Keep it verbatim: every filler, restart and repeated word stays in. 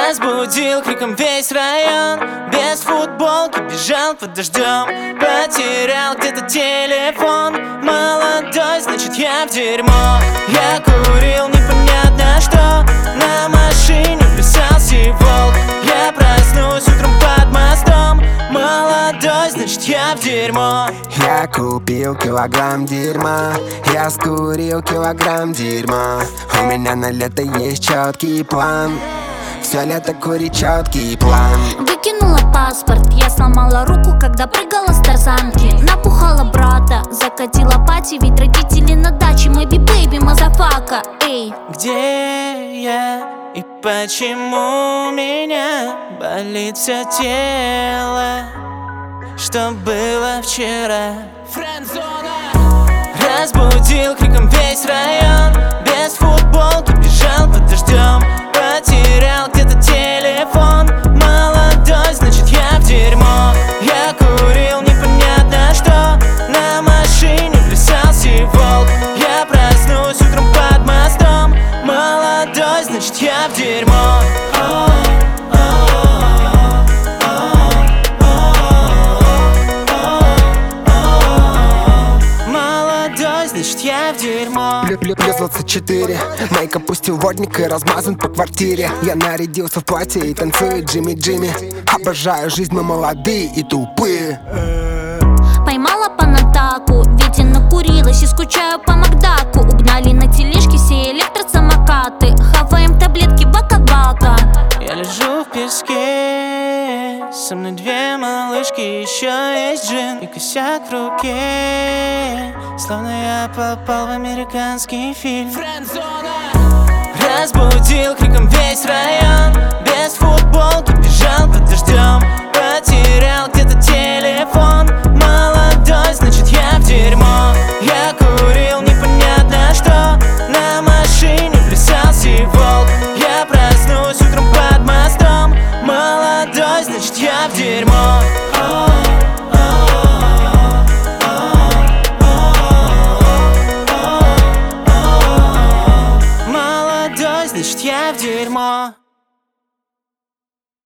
Разбудил криком весь район. Без футболки бежал под дождем. Потерял где-то телефон. Молодой, значит я в дерьмо. Я курил непонятно что. На машине плясал волк. Я проснусь утром под мостом. Молодой, значит я в дерьмо. Я купил килограмм дерьма. Я скурил килограмм дерьма. У меня на лето есть четкий план. Все лето курить четкий план. Выкинула паспорт, я сломала руку, когда прыгала с тарзанки. Напухала брата, закатила пати, ведь родители на даче. Мэби бэйби, мазафака, эй. Где я и почему у меня болит все тело? Что было вчера? Френдзона! Разбудил криком весь район. Без футболки бежал под дождем. Потерял где-то телефон. Молодой, значит я в дерьмо. Я курил непонятно что. На машине плясал волк. Я проснусь утром под мостом. Молодой, значит я в дерьмо. Значит я в дерьмо. Плюс двадцать четыре. Майк опустил водник и размазан по квартире. Я нарядился в платье и танцую Джимми Джимми. Обожаю жизнь, мы молодые и тупые. Поймала по натаку, ведь я накурилась и скучаю по Макдаку. Угнали на тележке все электросамокаты. Хаваем таблетки бака-бака. Я лежу в песке, со мной две малышки, еще есть джин и косяк в руке. Словно я попал в американский фильм. Френдзона! Разбудил криком весь район. Без футболки бежал под дождем. Потерял где-то телефон. Молодой, значит я в дерьмо. Я курил непонятно что. На машине плясал волк. Я проснусь утром под мостом. Молодой, значит я в дерьмо.